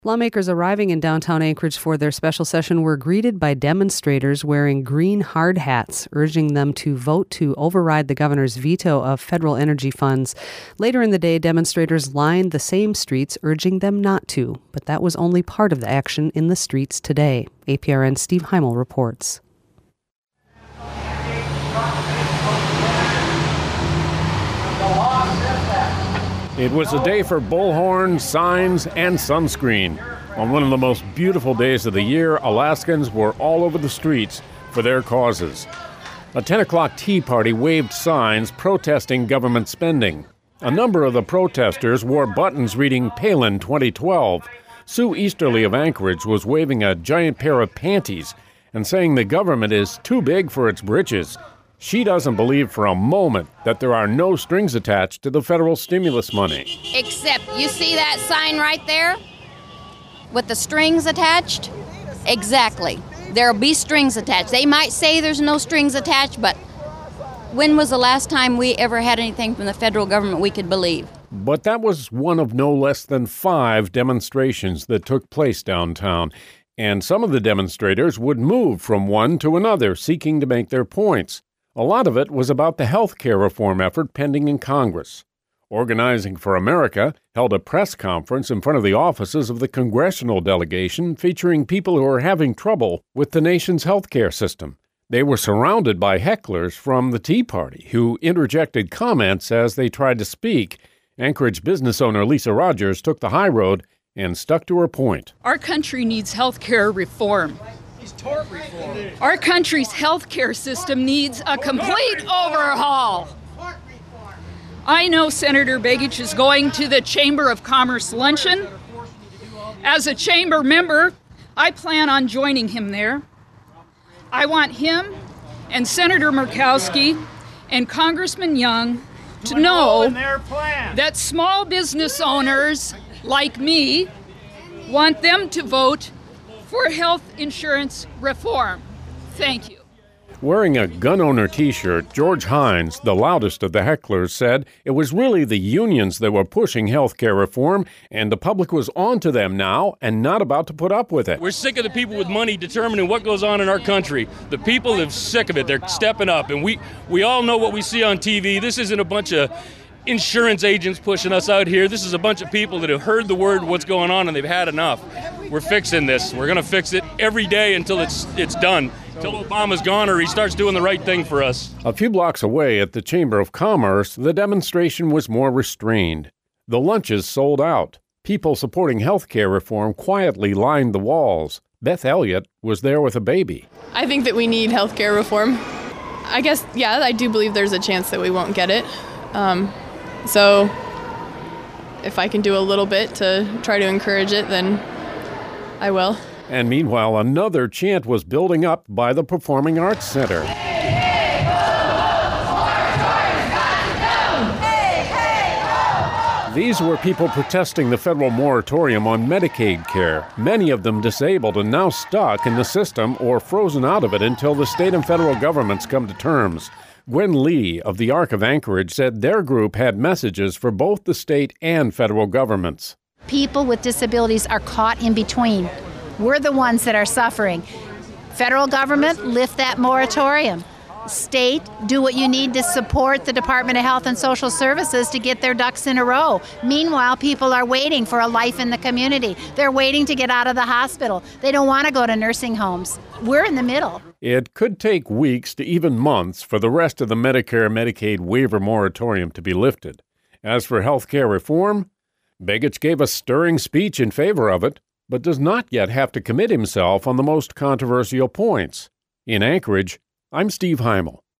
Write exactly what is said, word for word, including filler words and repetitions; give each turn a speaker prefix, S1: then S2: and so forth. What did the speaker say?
S1: Lawmakers arriving in downtown Anchorage for their special session were greeted by demonstrators wearing green hard hats, urging them to vote to override the governor's veto of federal energy funds. Later in the day, demonstrators lined the same streets, urging them not to. But that was only part of the action in the streets today. A P R N's Steve Heimel reports.
S2: It was a day for bullhorn, signs, and sunscreen. On one of the most beautiful days of the year, Alaskans were all over the streets for their causes. A ten o'clock tea party waved signs protesting government spending. A number of the protesters wore buttons reading Palin twenty twelve. Sue Easterly of Anchorage was waving a giant pair of panties and saying the government is too big for its britches. She doesn't believe for a moment that there are no strings attached to the federal stimulus money.
S3: Except, you see that sign right there with the strings attached? Exactly. There'll be strings attached. They might say there's no strings attached, but when was the last time we ever had anything from the federal government we could believe?
S2: But that was one of no less than five demonstrations that took place downtown. And some of the demonstrators would move from one to another, seeking to make their points. A lot of it was about the health care reform effort pending in Congress. Organizing for America held a press conference in front of the offices of the congressional delegation featuring people who are having trouble with the nation's health care system. They were surrounded by hecklers from the Tea Party who interjected comments as they tried to speak. Anchorage business owner Lisa Rogers took the high road and stuck to her point.
S4: Our country needs health care reform. Our country's health care system needs a complete overhaul. I know Senator Begich is going to the Chamber of Commerce luncheon. As a chamber member, I plan on joining him there. I want him and Senator Murkowski and Congressman Young to know that small business owners like me want them to vote for health insurance reform. Thank you.
S2: Wearing a gun owner T-shirt, George Hines, the loudest of the hecklers, said it was really the unions that were pushing health care reform, and the public was on to them now and not about to put up with it.
S5: We're sick of the people with money determining what goes on in our country. The people are sick of it. They're stepping up, and we, we all know what we see on T V. This isn't a bunch of insurance agents pushing us out here. This is a bunch of people that have heard the word what's going on, and they've had enough. We're fixing this. We're going to fix it every day until it's it's done, until Obama's gone or he starts doing the right thing for us.
S2: A few blocks away at the Chamber of Commerce, the demonstration was more restrained. The lunches sold out. People supporting health care reform quietly lined the walls. Beth Elliott was there with a baby.
S6: I think that we need health care reform. I guess, yeah, I do believe there's a chance that we won't get it. Um, so if I can do a little bit to try to encourage it, then I will.
S2: And meanwhile, another chant was building up by the Performing Arts Center. These were people protesting the federal moratorium on Medicaid care, many of them disabled and now stuck in the system or frozen out of it until the state and federal governments come to terms. Gwen Lee of the Arc of Anchorage said their group had messages for both the state and federal governments.
S7: People with disabilities are caught in between. We're the ones that are suffering. Federal government, lift that moratorium. State, do what you need to support the Department of Health and Social Services to get their ducks in a row. Meanwhile, people are waiting for a life in the community. They're waiting to get out of the hospital. They don't want to go to nursing homes. We're in the middle.
S2: It could take weeks to even months for the rest of the Medicare-Medicaid waiver moratorium to be lifted. As for health care reform, Begich gave a stirring speech in favor of it, but does not yet have to commit himself on the most controversial points. In Anchorage, I'm Steve Heimel.